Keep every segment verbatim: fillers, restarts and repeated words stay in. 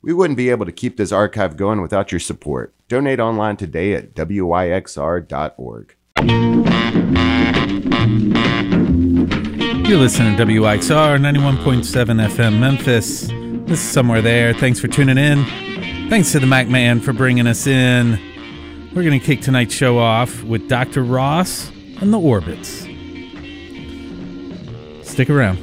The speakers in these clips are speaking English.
We wouldn't be able to keep this archive going without your support. Donate online today at W Y X R dot org. You're listening to W Y X R ninety-one point seven F M Memphis. This is Somewhere There. Thanks for tuning in. Thanks to the Mac Man for bringing us in. We're going to kick tonight's show off with Doctor Ross and the Orbits. Stick around.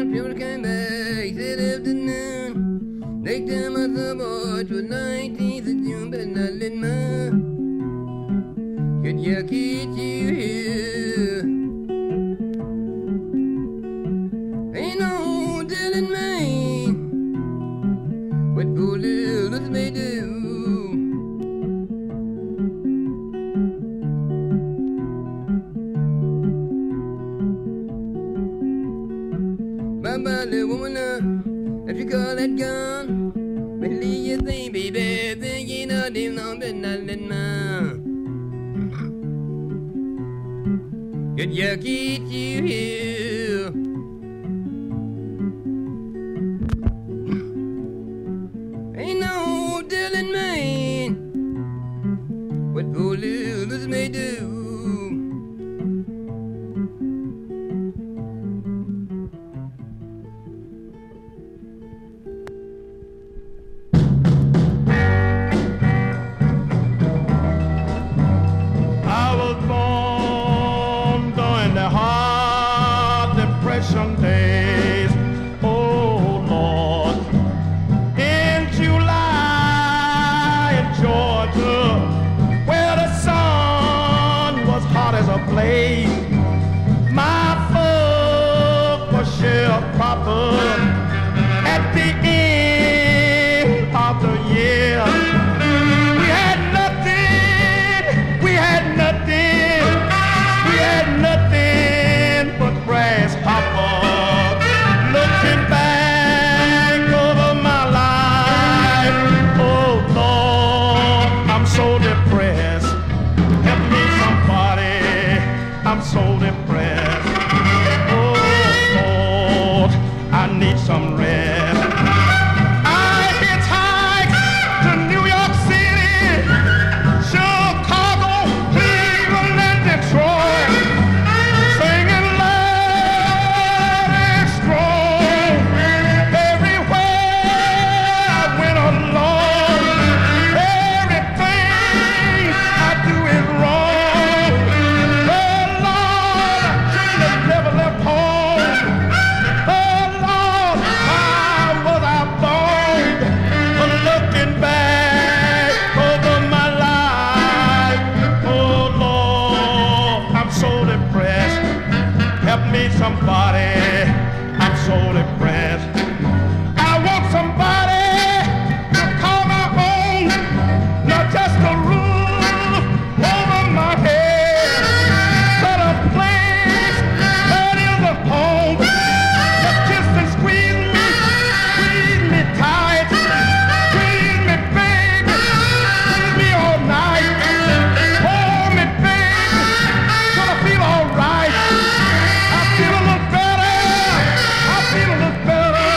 on, Trevor came back, he said afternoon. Next time I saw boys was nineteenth of June, but not let my could you keep you here? Ain't no telling me what poor little us may do. Bye-bye, little woman, uh, if you call that gun, believe you think, baby, think you know them long, but not let my could you keep you here? Ain't no telling me what poor little us may do. Days, oh Lord, in July in Georgia, where the sun was hot as a blaze, my folk was sharecroppers at the end of the year. We had nothing, we had nothing, we had nothing but grasshopper. Looking back over my life, oh Lord, I'm so depressed. Help me somebody, I'm so depressed. Oh Lord, I need some rest. I hitchhiked to New York City, Chicago, Cleveland, and Detroit, singing loud and strong. Everywhere I went along, everything I do is wrong. Oh Lord, I should have never left home. Oh Lord, why was I born? But looking back over my life, oh Lord, I'm so depressed. Help me somebody, I'm so depressed. I want somebody to call my own, not just a roof over my head, but a place that is a home. That kiss and squeeze me, squeeze me tight, squeeze me baby, squeeze me all night, hold me baby, till I feel all right. I feel a little better, I feel a little better.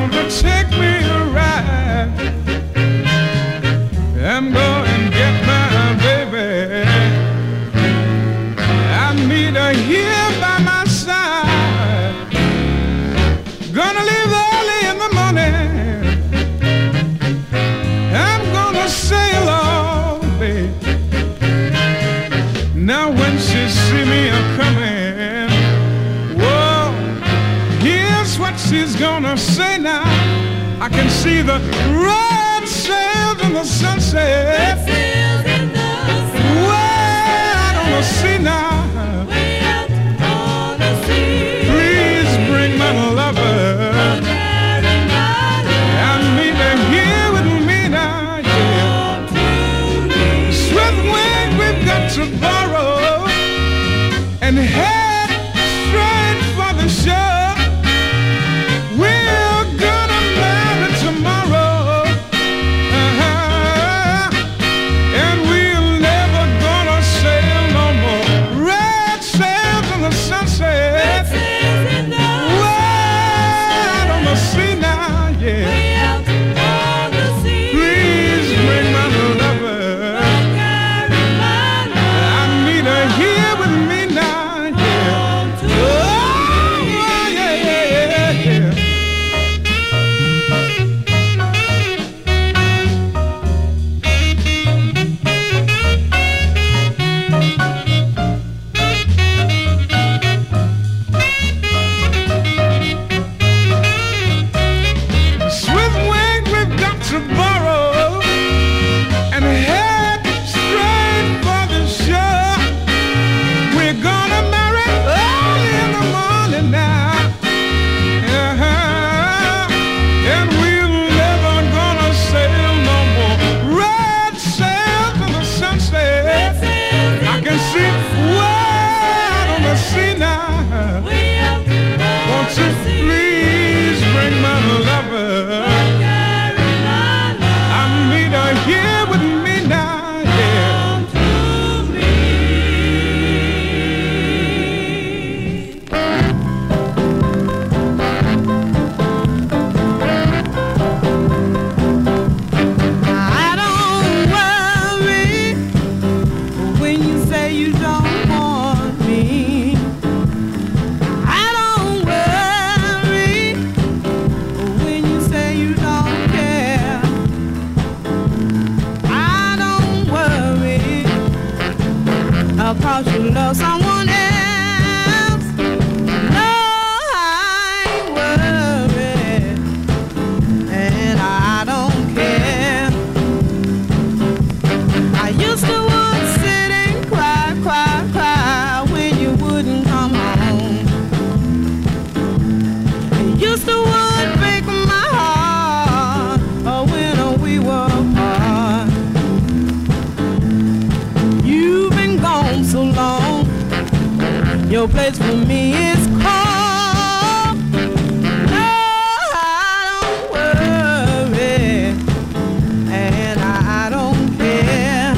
gonna take me a ride and go and get my baby. I need her here by my side. Gonna leave early in the morning. I'm gonna sail all day. Now when she see me a-coming, whoa, here's what she's gonna say now. I can see the red sails in the sunset. Sails in the sun. Way out on the sea now. Way out on the sea. Please bring my lover. I need her here with me now, yeah. Swift wing we've got to borrow and head straight for the shore. We're gonna marry tomorrow, uh-huh. And we're never gonna sail no more. Red sails in the sunset. Sails in the Way out on the sea now, yeah. way out on the sea. Please bring my lover. Carry my love I need her here with me now, yeah. home to Oh, yeah, yeah, yeah, yeah. Swift wing we've got to borrow and head straight for the shore. We're gonna marry early in the morning now, uh-huh. And we're never gonna sail no more. Red sails in the sunset. I can see way out on the sea now. way out Won't on you the sea. please bring my lover? Carry my love I need her here with me now, yeah. home to me. I don't worry when you say you don't want me. I don't worry when you say you don't care. I don't worry, 'cause you love someone else. No, I ain't worried, and I don't care. I used to would sit and cry, cry, cry when you wouldn't come home. I used to would break my heart uh, when uh, we were apart. You've been gone so long, your place for me is cold. No, I don't worry, and I don't care.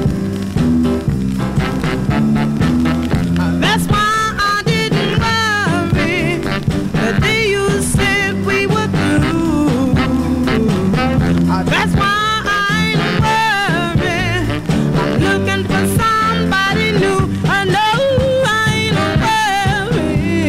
That's why I didn't worry the day you said we were through. That's why I ain't worried. I'm looking for somebody new. I know I ain't worried.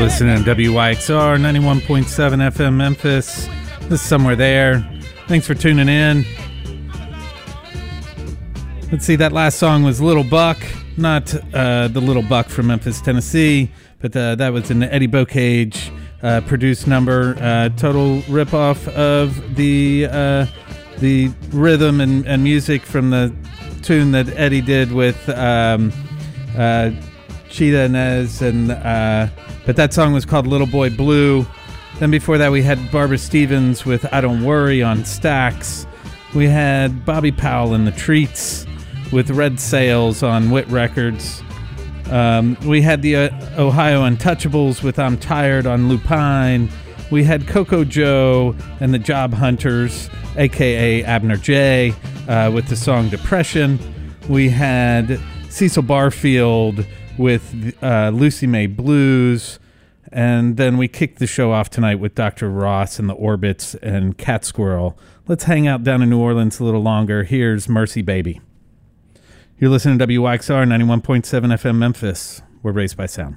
Listening to W Y X R ninety-one point seven F M Memphis. This is Somewhere There. Thanks for tuning in. Let's see, that last song was Little Buck, not uh, the Little Buck from Memphis, Tennessee, but uh, that was an Eddie Bocage uh, produced number, uh, total ripoff of the uh, the rhythm and, and music from the tune that Eddie did with um, uh, Cheetah Inez, and uh, but that song was called Little Boy Blue. Then before that we had Barbara Stevens with I Don't Worry on Stax. We had Bobby Powell and the Treats with Red Sails on Wit Records. Um, we had the uh, Ohio Untouchables with I'm Tired on Lupine. We had Coco Joe and the Job Hunters, a k a. Abner J, uh, with the song Depression. We had Cecil Barfield with uh, Lucy May Blues. And then we kicked the show off tonight with Doctor Ross and the Orbits and Cat Squirrel. Let's hang out down in New Orleans a little longer. Here's Mercy Baby. You're listening to W Y X R ninety-one point seven F M Memphis. We're raised by sound.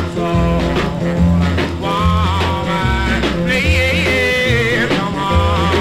Come on.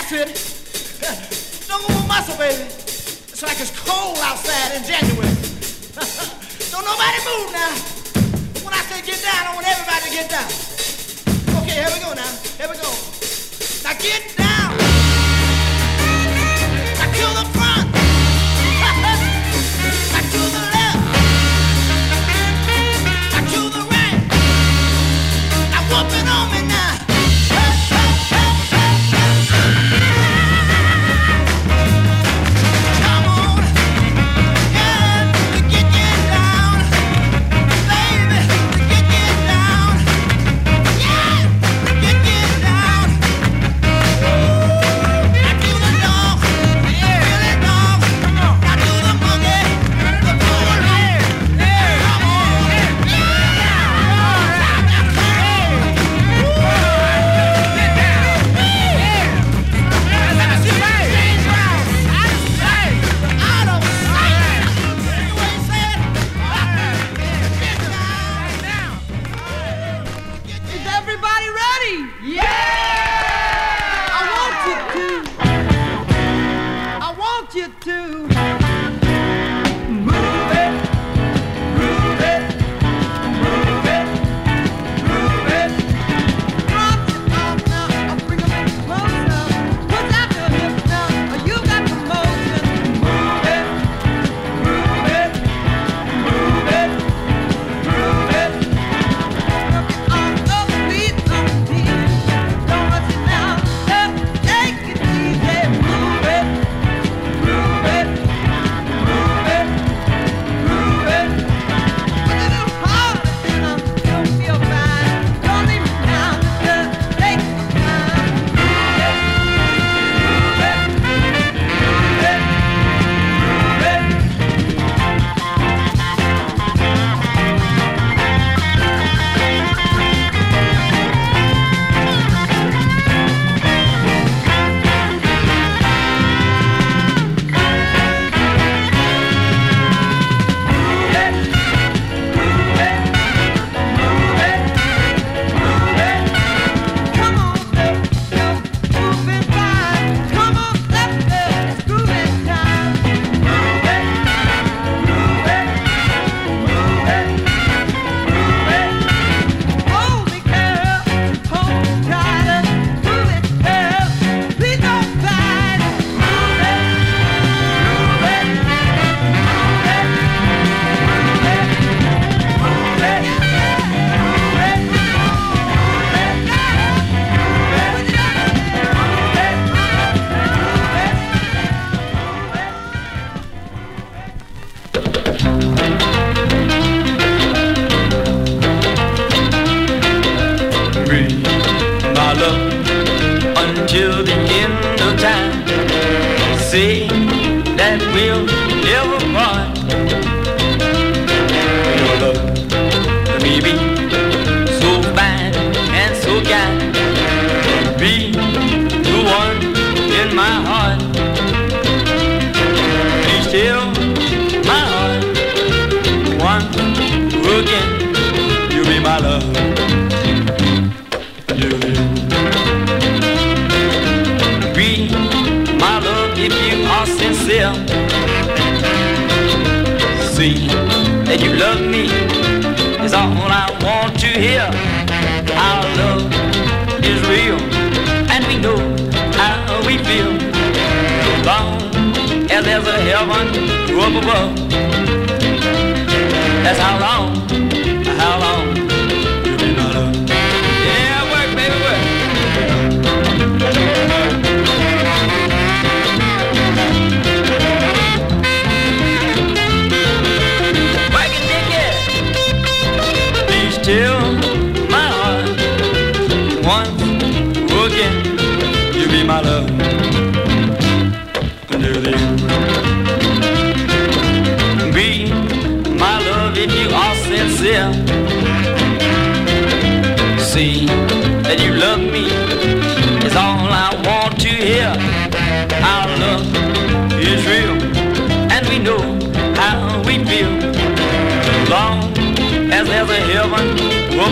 acid. Don't go with muscle, baby. It's like it's cold outside in January. Don't nobody move now. When I say get down, I want everybody to get down. Okay, here we go now. Here we go. Now get down. Now to the front. Now to the left. Now to the right. Now whoop it on me now.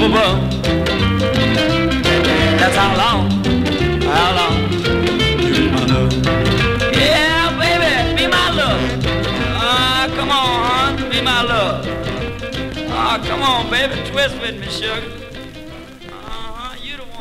That's how long, how long you on, baby, twist with me, sugar. Uh-huh, you the one.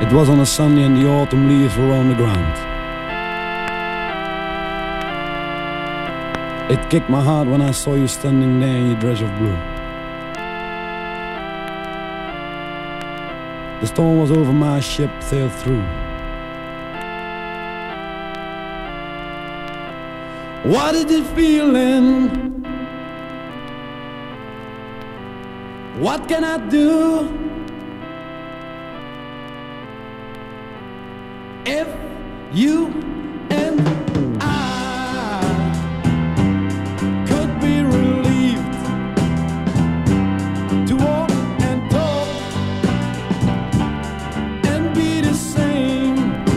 It was on a Sunday and the autumn leaves were on the ground. It kicked my heart when I saw you standing there in your dress of blue. The storm was over, my ship sailed through. What is it feeling? What can I do? If you and I could be relieved to walk and talk and be the same,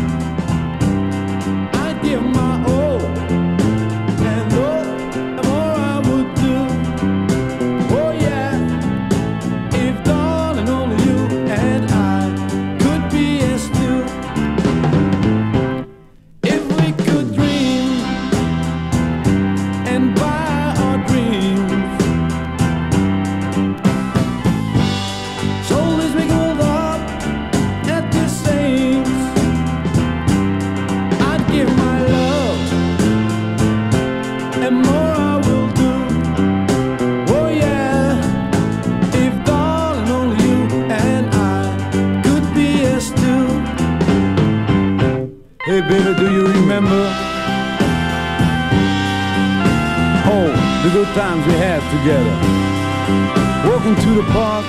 I'd give my all and all and more I would do. Oh yeah, if darling only you and I could be as two. If we could dream and buy our dreams, shoulders wiggled up at the seams, I'd give my love and more I will do. Oh yeah, if darling only you and I could be as two. Hey baby, do you remember? Oh, the good times we had together. Walking to the park.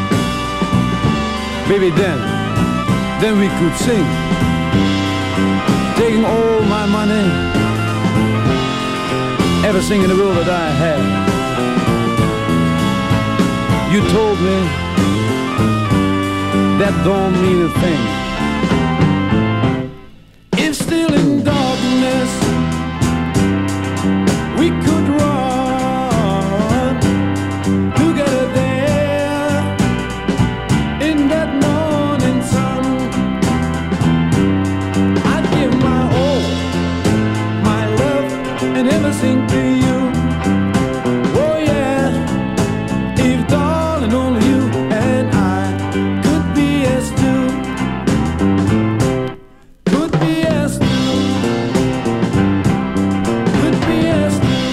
Baby, then, then we could sing. Taking all my money, everything in the world that I had. You told me that don't mean a thing. If still in darkness we could run together there in that morning sun, I'd give my all, my love and everything to you. Oh yeah, if darling only you and I could be as two. Could be as two. Could be as two.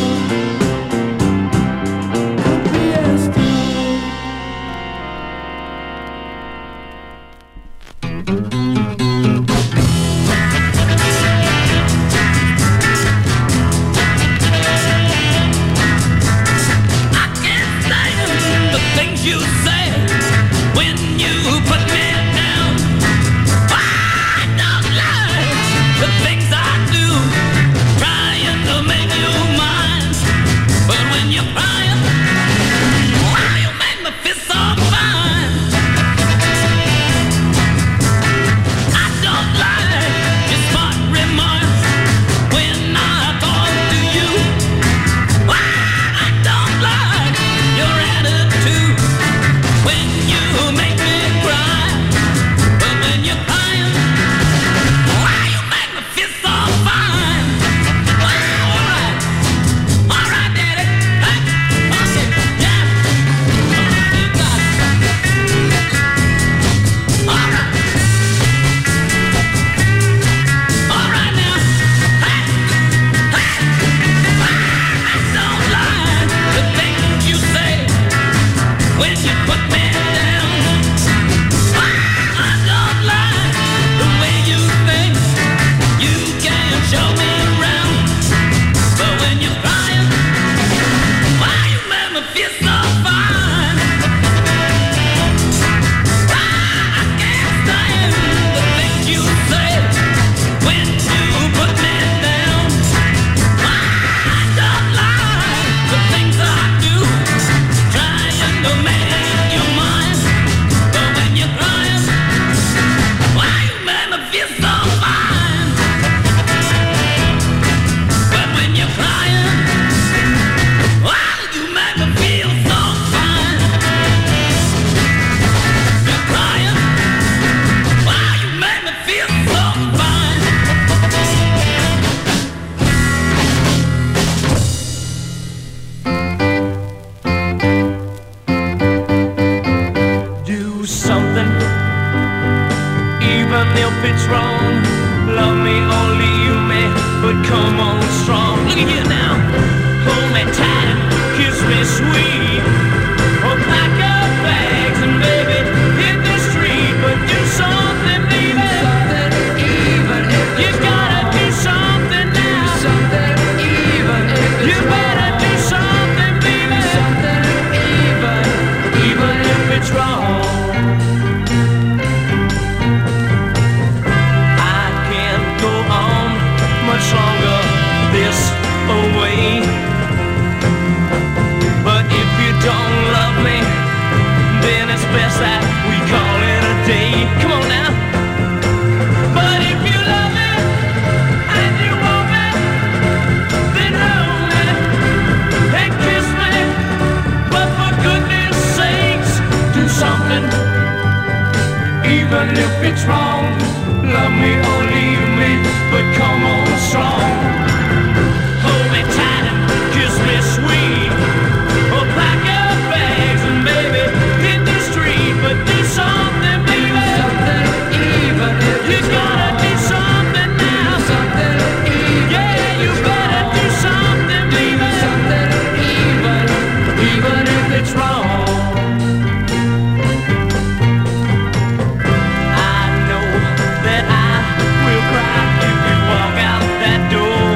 Could be as two. I can't stand the things you say when you put me down. I don't like the things I do, trying to make you mine. But when you're crying, why you make me feel so fine? I don't like your smart remarks when I talk to you. I don't like your attitude when you make me cry. But when you're crying, why you make me feel so fine? Alright, alright, daddy. Hey, okay, yeah. You got it. Alright. Alright now. Hey, hey. I don't like the things you say when you put me down. I don't like the way you think you can show me around. But when you're crying, why you make me feel so fine? I can't stand the things you say when you put me down. I don't like the things I do, trying to make you mine. But when you're crying, why you make me feel so fine? But when you're crying, why you make me feel so fine? You're crying, why you make me feel so fine? Do something, even even if it's wrong. Love me or leave me, but come on strong. Look at you now. Hold me tight, kiss me sweet. Oh, pack up bags and baby, hit the street, but do something, baby. Even if you gotta do something now. Something even if you better do something, baby. Something even, even if it's wrong. I can't go on much longer this away. But if you don't love me, then it's best that we call it a day. Come on now. But if you love me and you want me, then hold me and kiss me. But for goodness sakes, do something, even if it's wrong. Love me or leave me, but come on strong. Hold me tight and kiss me sweet. Oh, pack up bags and baby, hit the street, but do something, baby. Something even if you gotta do something now. Something even, yeah, you better do something, baby. Something even, even if it's wrong. I know that I will cry if you walk out that door.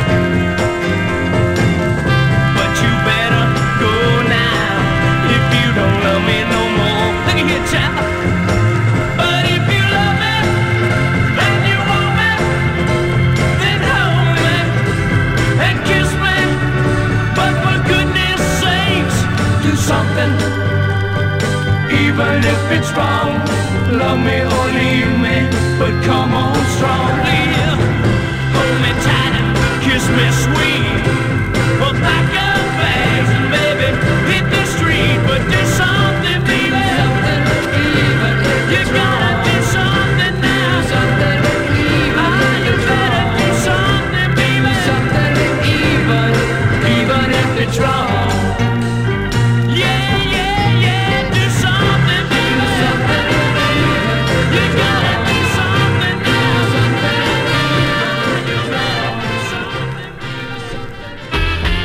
But you better go now if you don't love me no more. Look at here, child. But if you love me and you want me, then hold me and kiss me. But for goodness sakes, do something, even if it's wrong. Love me or leave me, but come on strong. Yeah. Hold me tight and kiss me sweet. Well, pack up bags and baby, hit the street, but do something, baby. Something even if you gotta do something now. Something even, ah, you better do something, baby. Something even, even if it's wrong. Yeah, yeah, yeah, do something, baby. Something even, you gotta do something now. Something even, you better do something, baby.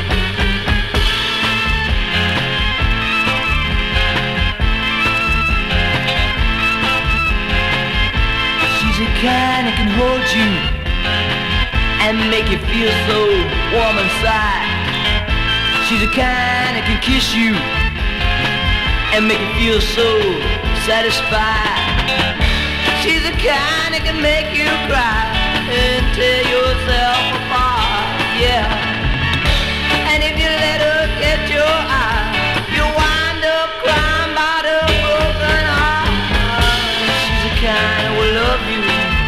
She's the kind that can hold you and make you feel so warm inside. She's the kind that can kiss you and make you feel so satisfied. She's the kind that can make you cry and tear yourself apart, yeah. And if you let her get your eye, you'll wind up crying by the broken heart. She's the kind that will love you,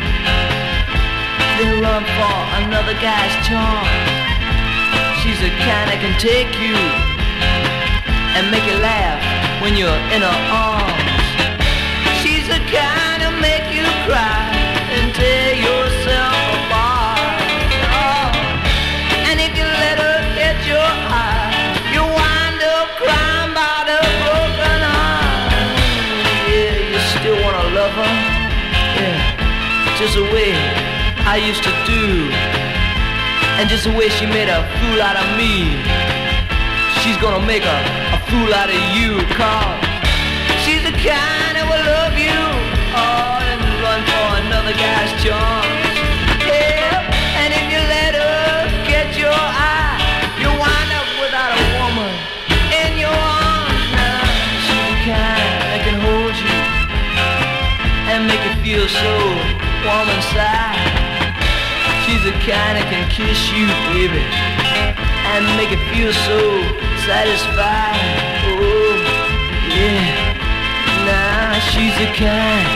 then run for another guy's charm. She's the kind that can take you and make you laugh when you're in her arms. She's the kind that make you cry and tear yourself apart. Oh. And if you let her get your eye, you wind up crying by the broken heart. Yeah, you still wanna love her? Yeah, just the way I used to do. And just the way she made a fool out of me, she's gonna make a, a fool out of you. Cause she's the kind that will love you, oh, and run for another guy's charms. Yeah, and if you let her get your eye, you wind up without a woman in your arms. Now she's the kind that can hold you and make you feel so warm inside. She's the kind that can kiss you, baby, and make it feel so satisfied. Oh, yeah. Nah, she's the kind.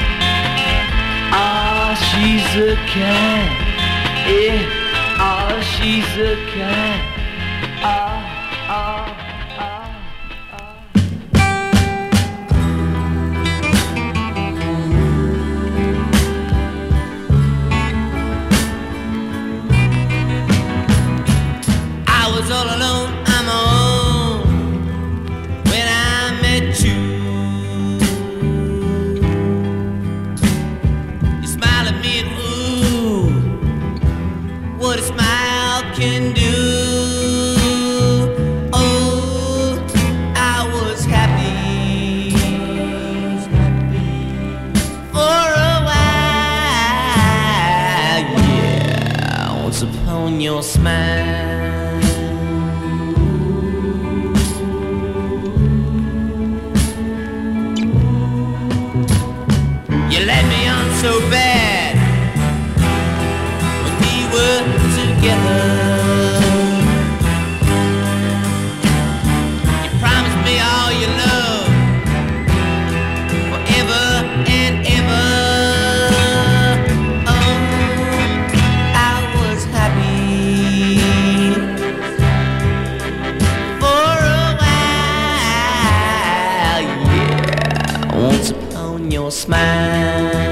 Ah, she's the kind. Yeah. Ah, she's the kind. Ah, ah, ah. All alone, I'm on when I met you. on your smile. You let me on so bad when we were together. You promised me all your love forever and ever. Oh, I was happy for a while, yeah. Once upon your smile.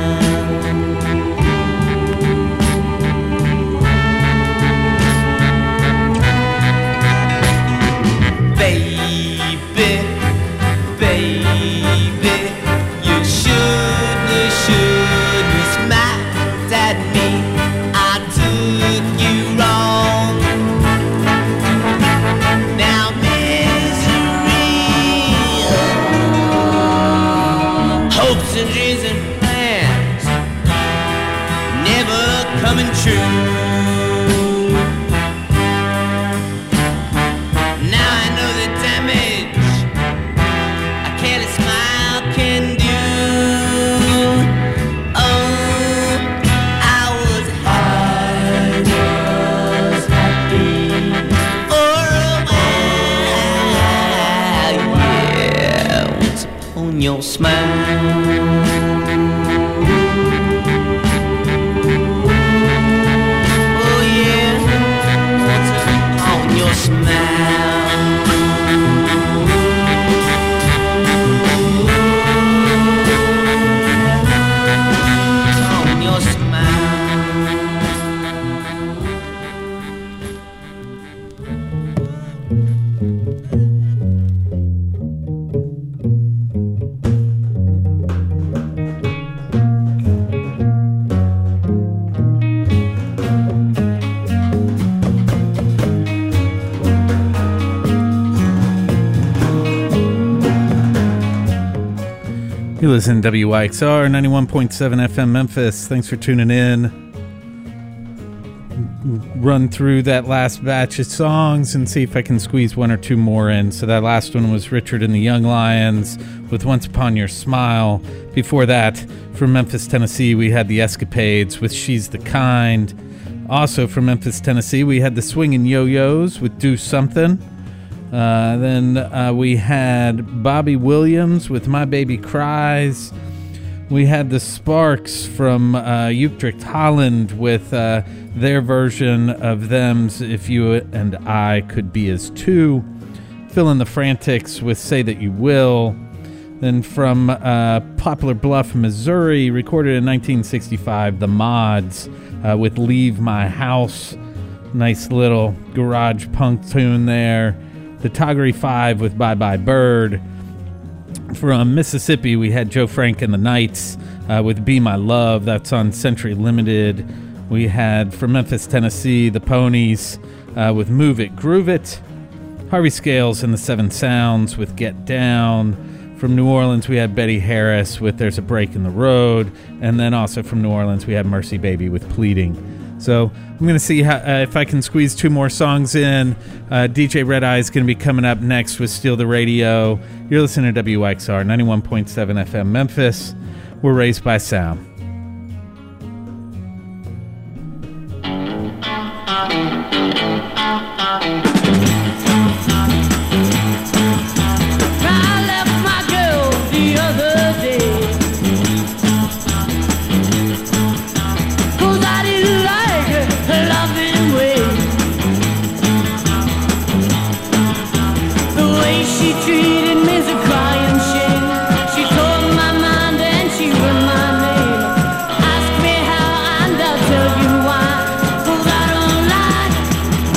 Your smile. Oh yeah, what's on your smile? On your You listen to W Y X R ninety-one point seven F M Memphis. Thanks for tuning in. Run through that last batch of songs and see if I can squeeze one or two more in. So that last one was Richard and the Young Lions with Once Upon Your Smile. Before that, from Memphis, Tennessee, we had the Escapades with She's the Kind. Also from Memphis, Tennessee, we had the Swingin' Yo-Yos with Do Something. Uh, then uh, we had Bobby Williams with My Baby Cries. We had the Sparks from uh, Utrecht, Holland with uh, their version of Them's If You and I Could Be As Two. Fill in the Frantics with Say That You Will. Then from uh, Poplar Bluff, Missouri, recorded in nineteen sixty-five, The Mods uh, with Leave My House. Nice little garage punk tune there. The Toggery Five with Bye Bye Bird. From Mississippi, we had Joe Frank and the Knights uh, with Be My Love. That's on Century Limited. We had from Memphis, Tennessee, the Ponies uh, with Move It, Groove It. Harvey Scales and the Seven Sounds with Get Down. From New Orleans, we had Betty Harris with There's a Break in the Road. And then also from New Orleans, we had Mercy Baby with Pleading. So I'm going to see how, uh, if I can squeeze two more songs in. Uh, D J Red Eye is going to be coming up next with Steal the Radio. You're listening to W Y X R ninety-one point seven F M Memphis. We're raised by sound. I left my girl the other day, 'cause I didn't like her loving way. The way she treated me's a crying shame. She tore my mind and she ruined my name. Ask me how and I'll tell you why, 'cause I don't like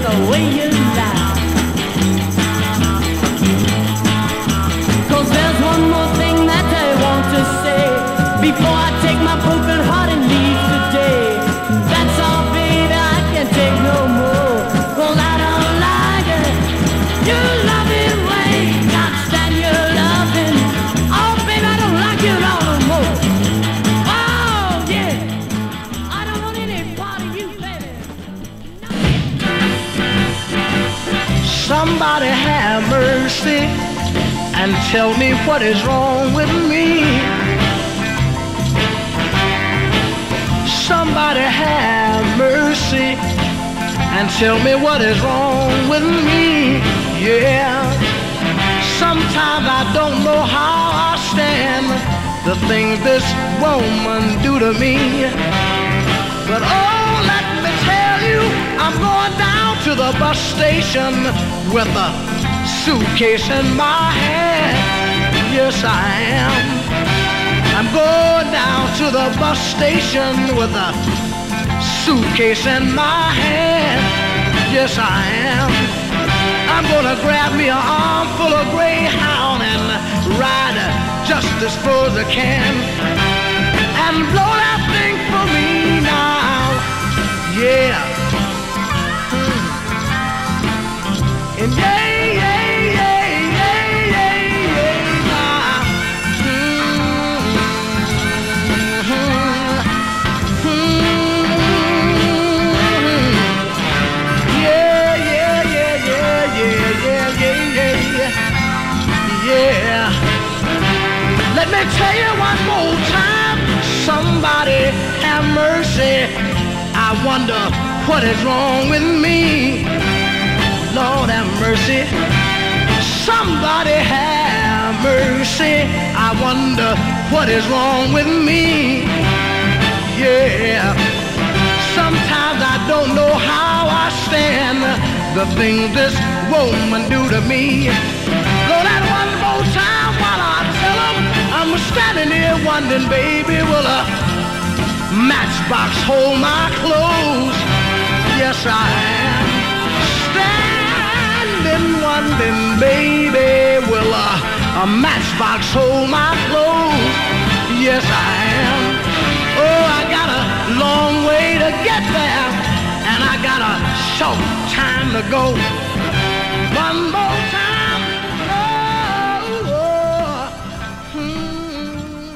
the way you lie. 'Cause there's one more thing that I want to say before I take my broken heart and leave today. That's all, baby, I can't take no more. 'Cause I don't like it. You love it way, can't stand your loving. Oh, baby, I don't like it all no more. Oh, yeah, I don't want any part of you, baby. Somebody have mercy and tell me what is wrong with me. Somebody have mercy and tell me what is wrong with me. Yeah, sometimes I don't know how I stand the things this woman do to me. But oh, let me tell you, I'm going down to the bus station with a suitcase in my hand. Yes, I am. I'm going down to the bus station with a suitcase in my hand. Yes, I am. I'm gonna grab me an armful of Greyhound and ride just as far as I can and blow that thing for me now. Yeah. Hmm. And yeah, yeah, yeah, yeah, yeah, yeah, now. Yeah, let me tell you one more time. Somebody have mercy. I wonder what is wrong with me. Lord have mercy. Somebody have mercy. I wonder what is wrong with me. Yeah, sometimes I don't know how I stand the things this woman do to me. Blow that one more time while I tell them I'm standing here wondering, baby, will a matchbox hold my clothes? Yes, I am. Standing wondering, baby, will a, a matchbox hold my clothes? Yes, I am. Oh, I got a long way to get there, and I got a short time to go. One more time. Oh, oh. Hmm.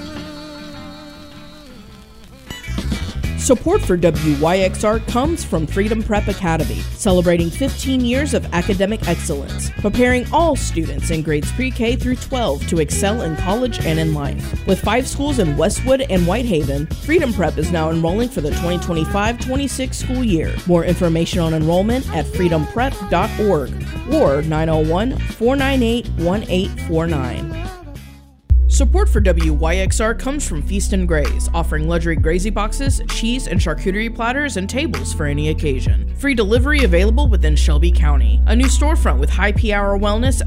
Support for W Y X R comes from Freedom Prep Academy, celebrating fifteen years of academic excellence, preparing all students in grades pre-K through twelve to excel in college and in life. With five schools in Westwood and Whitehaven, Freedom Prep is now enrolling for the twenty twenty-five twenty-six school year. More information on enrollment at freedom prep dot org or nine oh one, four nine eight, one eight four nine. Support for W Y X R comes from Feast and Graze, offering luxury grazy boxes, cheese and charcuterie platters, and tables for any occasion. Free delivery available within Shelby County. A new storefront with high P hour wellness